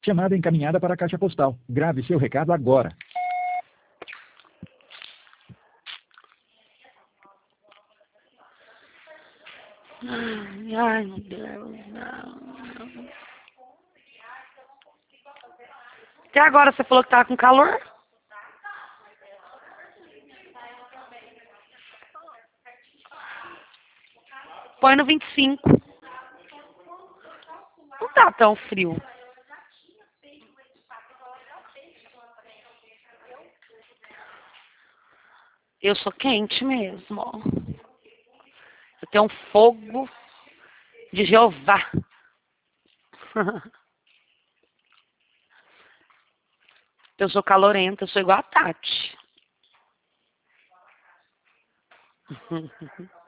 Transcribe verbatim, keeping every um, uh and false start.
Chamada encaminhada para a caixa postal. Grave seu recado agora. Ai, ai, meu Deus, não. Até agora você falou que tava com calor? Põe no vinte e cinco. Não tá tão frio. Eu sou quente mesmo. Eu tenho um fogo de Jeová. Eu sou calorenta, eu sou igual a Tati.